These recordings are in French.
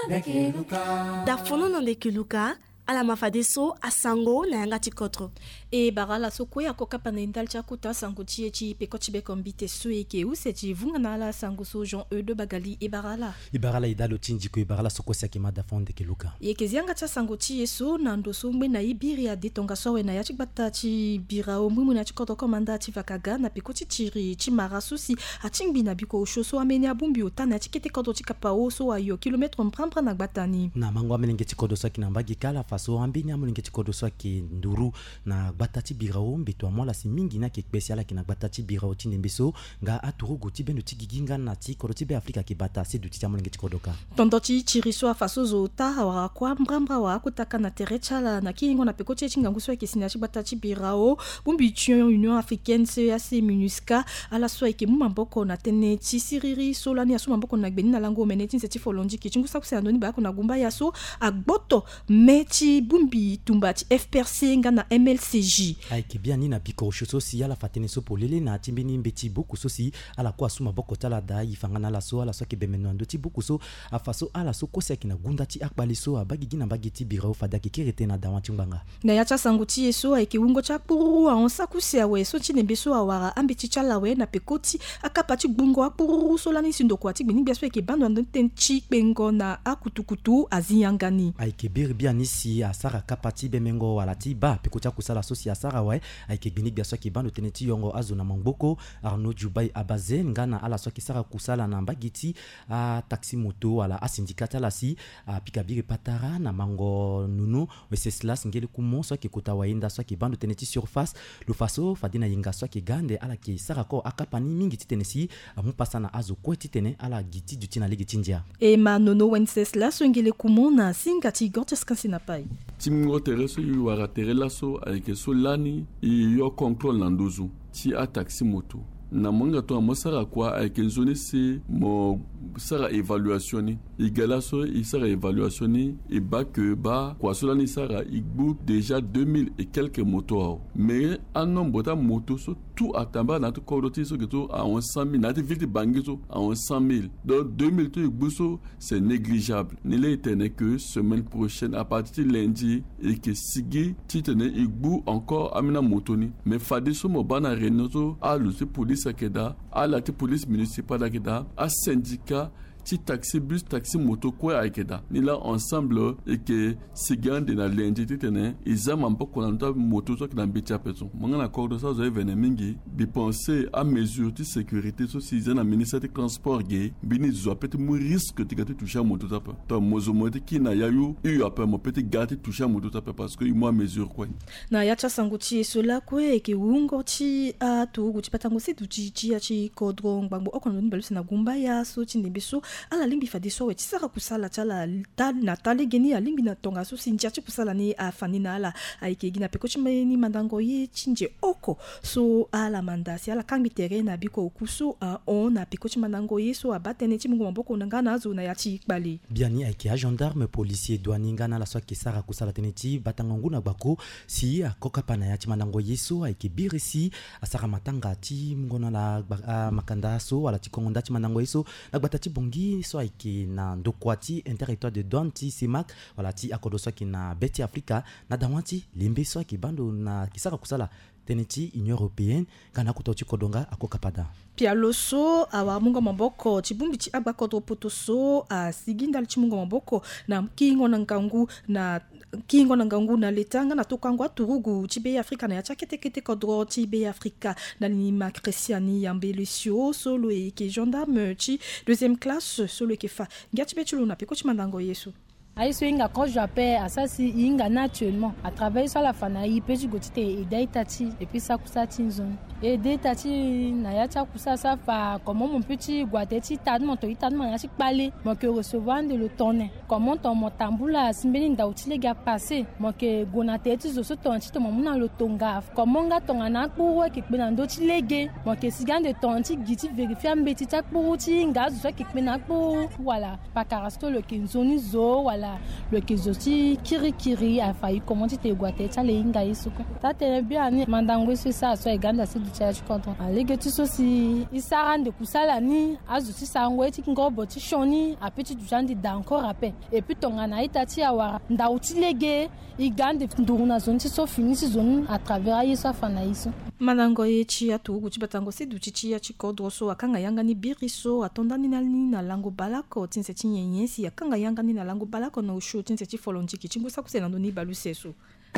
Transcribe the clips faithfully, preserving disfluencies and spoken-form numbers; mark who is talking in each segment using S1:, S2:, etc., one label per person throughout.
S1: ndeke luka.
S2: Da fono no ndeke luka. Ala mafadeso asango na yanga tikotro.
S3: E barala sokwe akoka panendal chakuta sango chiechi peko chibe kombite sueke usechi vungana la sango so Jean E de Bagali e barala.
S4: E barala idalo tinjiko e barala soko sakima da fonde ke luka.
S3: E kezianga cha sango chieso na ndoso mbe na ibiri ya detonga sowe na yachi batachi bira o mwimu na chikoto komanda chivakaga na peko chichiri chimara susi achingbi na biko oshoso ameni abumbi otana chikete kodo chikapao so ayo kilometro mprampra na gbatani.
S4: Na mango amelenge chikodo saki na mbagi kala faso ambini amelenge chikodo saki nduru na batati birao mbeto amola si mingi na ke special ki na batati birao tinembeso nga aturu goti bendo tigiginga na ti koroti be Afrika ki bata se duti amelenge chikodoka.
S3: Tondochi chiriso faso zota hawa kwa mbrambra wa kutaka na terechala na kingo na peko chinga nguso ki sinachi batati birao bumbi tyon Union Africaine C A C MINUSCA ala so ki mumamboko na tene ti siriri solani asu mamboko na gbeni na lango meneti seti folonji ki chingu sakusa ndoni ba ko na gumba yaso agboto meti bumbi tumbati F P R C nga na M L C J.
S4: Aiki bien ni na biko shoso si ala fatene so polele na timbini mbeti boku so si ala kwa suma boko tala da ifangana la so ala so ke bemeno ndo ti boku so afaso ala so kosi akina gunda ti akbali so abagi gina bagi ti biro fada ki kirete na dawa chimbanga.
S3: Na yacha sanguti eso aiki wungo cha puru a onsakusi awe so chinembe so awara ambiti chala we na pekoti akapati bungo apuru so lani sindo kwa ti gbini biaso ke bando ndo tenchi bengo na akutukutu aziyangani.
S4: Aiki bir bien ici asara kapati bemengo wala ti ba pekoti akusala so si asara we aiki gbini biaso ke bando teneti yongo azuna mamboko Arnaud Jubai abaze ngana ala so ki sara kusala na mbagiti a taxi moto wala a syndicata la si a pikabiri patara na mango nunu weseslas ngeli kumo so ki kota wainda so ki bando teneti surface lo faso fadina yinga so ki gande ala ki sara ko akapani mingi titenesi amu pasana azo ko titene ala giti duti na ligi tindia
S3: e ma nono wenseslas ngeli kumo na singati gortes kansina pai
S5: timngo tereso yu wara terela so ayeke so lani i yo contrôle nandozu ti a taxi moto na mwanga to amosara kwa ayeke nzoni se mo sara évaluation ni igala so i sara évaluation ni e ba que ba kwa so lani sara igbu déjà deux mille et quelques motos mais un nombre de motos so tout atamba na to kodoti so geto a cent mille na te ville bangi so a cent mille donc deux mille to igbu so c'est négligeable ne l'éternel que semaine prochaine à partir de lundi et que sigi titene igbu encore amina motoni mais fadi so mo bana renoto a le police akeda a la police municipale akeda a syndicat ti taxi bus taxi moto quoi akeda ni là ensemble et que sigande na lundi titene izama mpoko na nta moto so na bitia peso mangana accord ça zo evene mingi bi penser à mesure de sécurité so si na ministère de transport gay bini zo peut mu risque de gâter toucher moto tap to mozo moti ki na yayu eu après mo peut gâter toucher moto tap parce que moi mesure quoi
S3: na yacha sanguti cela quoi ke ungo ti a to guti patango se duti ti achi kodro ngbango okono ni balusi na gumba ya so ti ndebeso ala limbi fadi so we tisara kusala chala tal na tale geni alimbi na tonga so sinja chi kusala ni afani na ala aike gina peko chimeni mandango ye chinje oko so ala mandasi ala kangi tere na biko okuso a on na peko chimandango ye so abatene chimungo maboko ngana azu na yachi ikbali
S4: biani aike a gendarme policier douanier ngana la so ki sara kusala teneti batangangu na bako si akoka pana yachi mandango ye so aike birisi asara matanga ti ngona la makanda so wala ti kongonda ti mandango ye so na batati bongi so aiki na ndokwati interrectoire de douane ti simak wala ti akodo so ki na beti Afrika na dawanti limbe so ki bando na kisaka kusala teneti Union Européenne kana kutoti kodonga akokapada
S3: pia loso awa mungo maboko chibumbi chi abakoto potoso a siginda chimungo maboko na kingo na ngangu na kingo na ngangu na letanga na tokangwa turugu chibe Afrika na yacha kete kete kodro chibe Afrika na ni makresiani yambelisio solo e ke gendarme chi deuxième classe solo ke fa ngatibe chulu na peko chimandango yesu
S6: Aïsso inga quand j'appelle à ça si inga naturellement à travers sur la fanaï petit gotite et daitati et puis ça kusa tinzon et daitati na ya cha kusa ça fa comment mon petit guateti tadement to itadement ya sik balé moi que recevoir de le tonner comment ton motambula simbeni ndauti les gars passé moi que gonateti zo so tonti to mon na le tonga comment nga tonga na pour que bena ndoti lege moi que sigan de tonti giti vérifier mbeti ta pour ti nga zo que bena pour voilà pas carasto le kinzoni zo voilà la le kizoti kiri kiri a failli comment tu te guate ta le inga isuko ta te bien ni mandango c'est ça so eganda si du cha chikoto alege tu so si isarande kusala ni azuti sango eti ngobo ti shoni a petit du jandi da encore après et puis tongana itati awara ndauti lege igande nduruna zonti so fini si zone à travers yesa fana iso
S3: manango ye chia tu guti batango si du chia chikodo so akanga yanga ni biriso atonda ni nalini na lango balako tinse tinyenyensi akanga yanga ni na lango balako no show tinse ti folonji ki chingo sa kusena ndo ni baluseso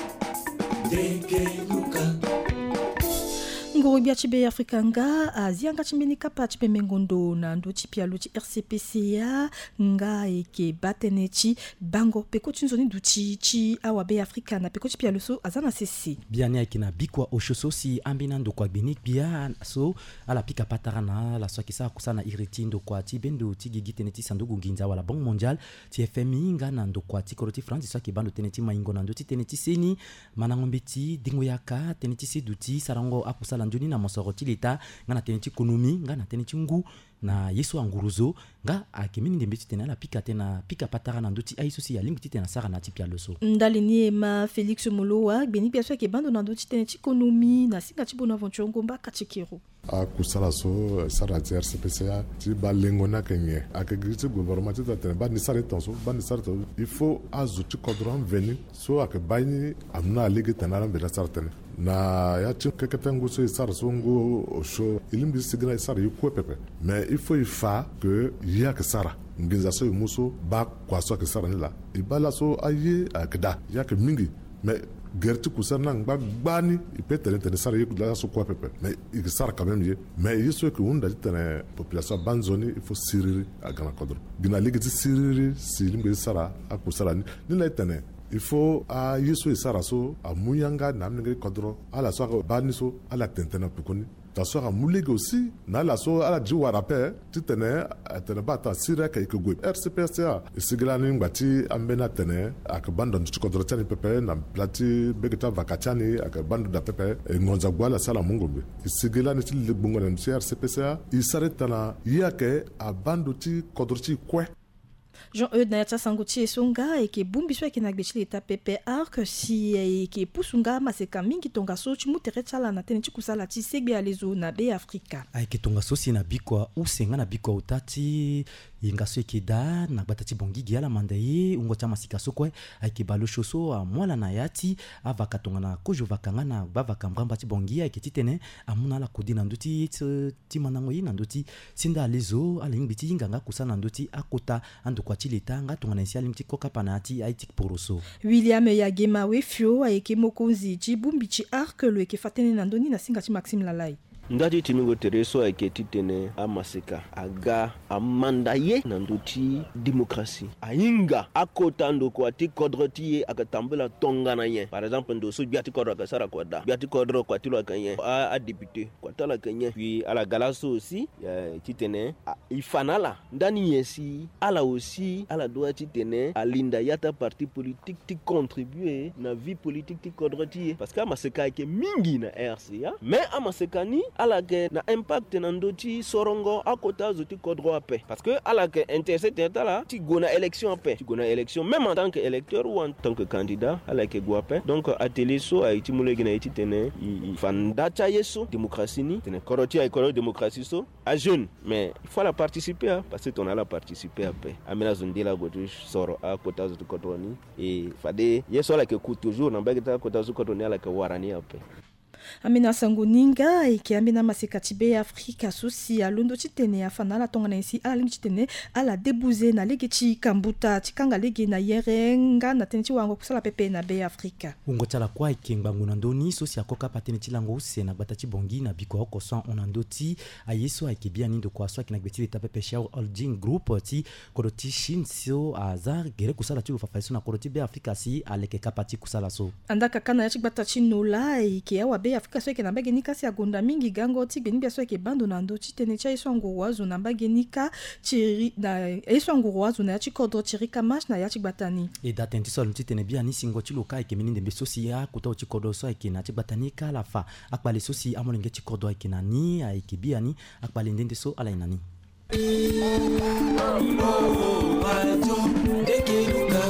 S3: ngoro bia chibe afrikanga azianga chimbeni kapa chipe mengondo na ndo chipia luchi R C P C A nga eke batenechi bango peko tunzoni duchi chi awabe afrika na peko chipia luso azana sisi
S4: biani akina bikwa oshoso si ambina ndo kwa binik bia so ala pika patarana la swakisa kusana iriti ndo kwa ti bendo ti gigi teneti sandugu nginza wala bank mondial ti F M I nga na ndo kwa ti koroti france swaki bando teneti maingo na ndo ti teneti seni manangombeti dingo yaka teneti seduti sarango akusala njoni na mosoroti leta nga na teneti ekonomi nga na teneti ngu na yeso anguruzo nga akemini ndembe tena la pika tena pika patara na ndoti aiso si ya lingi tena sara na tipia loso
S3: ndalini ma Felix Molowa beni pia so ke bando na ndoti tena ekonomi na singa tibona aventure ngomba kachikiro
S1: a kusala so sara R C P C A ti balengo na kenye akagiti gouvernement ta tena ba ni sare tonso ba ni sare to il faut azuti kodron veni so akabani amna ligi tena la mbela sare tena na ya ti keketengo so sare so ngo osho ilimbi signa sare yukwe pepe mais il faut il fa que ya que sara nginza so muso ba kwa so que sara la ibala so aye akda ya que mingi mais gerti kusana ngba gbani ipetene tene sara yiku la so kwa pepe mais il sara quand même ye mais yeso que unda tene population banzoni il faut siriri agana kodro gina ligiti siriri silimbe sara akusara ni ni la tene il faut a yeso sara so a muyanga namnge kodro ala so bani so ala tentena pekoni ta so a mulige aussi na la so ala ji warape titene tene bata sira ka ikugwe R C P C A siglani ngati ambena tene akabando ntukodro tani pepe na plati begeta vakachani akabando da pepe ngonza gwala sala mungombe siglani ti ligbungo na R C P C A isaretana yake abando ti kodrochi kwe
S3: Jean-Eudes Nayatsa Sangochi Songa et qui bumbiso qui nagbechli eta P R que si et qui pusunga maseka mingi tonga so chimutere chala na tene chikusala ti segbe alezo na be Afrika
S4: ai ke tonga so si na bikwa usenga na bikwa utati inga so ekida na batati bongigi ala mandaye ungo cha masika so kwe ai ke balo shoso a mwala na yati avaka tonga na kojo vakanga na bavaka mbramba ti bongi ai ke titene amuna la kudi na nduti ti manango yi na nduti sinda alezo ala ngbiti inga nga kusana nduti akota ando kwa leta nga tonga na isiali mti koka panati aitik poroso
S3: William Yagema Wefio aeke mokonzi ji bumbi chi arc lo eke fatene na ndoni na singa chi Maxime Lalai
S7: ndati timingo tereso aiketi tene amaseka aga amandaye nanduti demokrasi ainga akota ndoko ati kodroti akatambula tonga na yen par exemple ndo so biati kodro ka sara kwada biati kodro kwa tilo kanye a, a député kwa tala kanye puis ala galaso aussi titene ifanala ndani yesi ala aussi ala doit titene alinda yata parti politique ti contribuer na vie politique ti kodroti parce que amaseka ke mingi na R C A mais amaseka ni ala ke na impact na ndoti sorongo akota zoti kodro ape parce que ala ke intercette tala ti gona élection ape ti gona élection même en tant que électeur ou en tant que candidat ala ke guape donc atelier so a itimule gina iti tene fanda cha yeso démocratie ni tene koroti ay koro démocratie so a jeune mais il faut la participer hein, parce que on a la participer ape amena zondila gotu soro akota zoti kodro ni et fade yeso ala ke ku toujours na bageta kota zoti kodro ni ala ke warani ape
S3: Amina Sangoninga et qui amena maseka tibe Afrika susi alondo titene afana la tonga na isi ala lingi titene ala debouze na legechi kambuta tikanga lege na yerenga na tenchi wango kusala pepe na be Afrika
S4: ungo tala kwa ikengbangu na ndoni susi akoka patene tilango se na batati bongi na biko oko son onandoti ayeso aikebia nindo kwa swa kina gbeti leta pepe share holding group ti koroti shin so azar gere kusala ti ufafaiso na koroti be Afrika si aleke kapati kusala so
S3: andaka kana yachi batati nola e ki awa be Afrika so ke na bagenika si agonda mingi gango ti beni bia so ke bando na ndo ti tene cha iso ngwazo na bagenika chiri na iso ngwazo na yachi kodro chiri kamash na yachi batani
S4: e datenti so ti tene bia ni singo ti loka e ke mininde be sosi ya kuta ti kodro so e ke na ti batani kala fa akpale sosi amolenge ti kodro e ke na ni a e ke bia ni akpale ndende so ala inani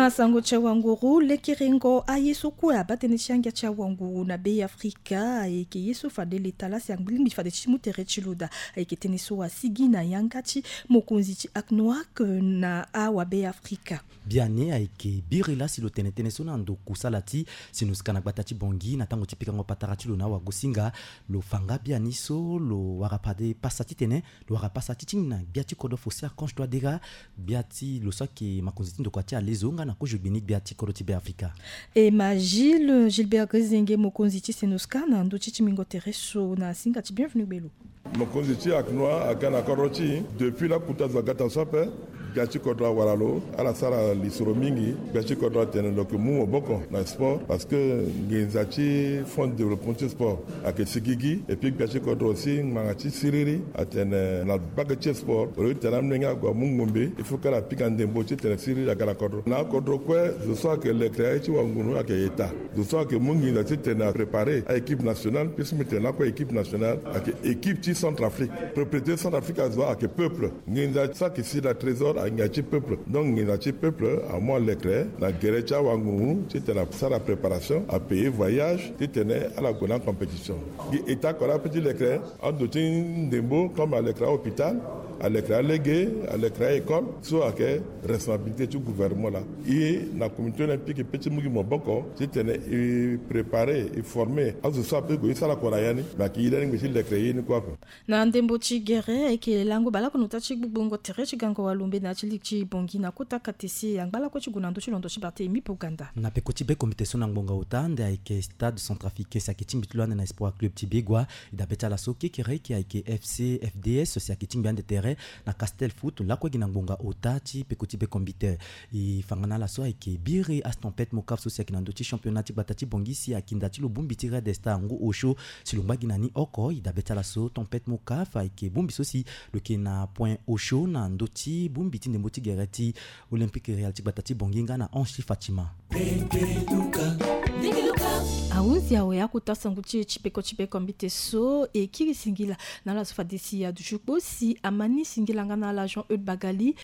S3: na sango cha wanguru lekiringo ayeso kwa batene changa cha wanguru na bei Afrika ayeke yeso fade letala si angbilimbi fade chimutere chiluda ayeke teneso wa sigi na yangachi mokonzi chi aknoak na awa bei Afrika
S4: biane ayeke birila si lo tene teneso na ndo kusalati sinuskana batati bongi na tango tipika ngo patarati lo na wa gosinga lo fanga bianiso lo warapade pasati tene lo warapasati tingna biati kodo fosia konj doa dega biati lo soki makonzi ndo kwatia lezonga na kojo binik biati kodo tibe Afrika
S3: e ma Gilles Gilbert Grizenge mokonzi chi sinuskana ndo chichi mingo tereso na singa ti bienvenue belo
S8: mokonzi chi aknoa akana koroti depuis la kuta zagata sope biachi kodra waralo ala sara lisoro mingi biachi kodra tene donc mu oboko na sport parce que ngenzachi fond de développement du sport avec sigigi et puis biachi kodra aussi mangachi siriri atene na bagachi sport le tanam nenga go mungombe il faut que la pikande mbochi tene siriri akala kodra na kodra quoi je sens que le créachi wangunu ak état je sens que mungi na tene préparé à équipe nationale puis mettre quoi équipe nationale ak équipe ti Centrafrique propriété Centrafrique azwa ak peuple ngenzachi ça que c'est la trésor ngati peuple donc ngati peuple à moi l'éclair la guerre wangunu c'était la ça la préparation à payer voyage c'était à la grande compétition état qu'on a petit l'éclair en dotin dembo comme à l'éclair hôpital à l'éclair légué à l'éclair école soit que responsabilité du gouvernement là et la communauté olympique petit mugi moboko c'était préparer et former à ce soit peu ça la korayani mais qui il a ngi l'éclair ni quoi
S3: na ndembo chi guerre ke lango bala ko nutachi bubongo tere chigango walumbe na chilichi bongi na kota katesi yangbala ko chiguna ndo chilondo chibarte mi poganda
S4: na pekoti be komite sona ngbonga utande ayeke stade centrafrique saketi mbitulwana na espoir club tibegwa idabeta la soki kere ki ayeke F C F D S saketi mbande terrain na Castel Foot la ko gina ngbonga utati pekoti be komite i fangana la so ayeke biri astompet mokaf so sakina ndo chi championnat batati bongi si akindati lo bumbi tire desta ngo osho silomba gina ni oko idabeta la so tempête mokaf ayeke bumbi sosi le kena point osho na ndoti bumbi tinde moti gereti olympique real batati bonginga na Anchi Fatima
S3: auzi awe akutasa nguchi chipeko chipeko mbite so e kiri singila na la sofa desi ya du jubo si amani singila ngana la Jean Eudes Bagali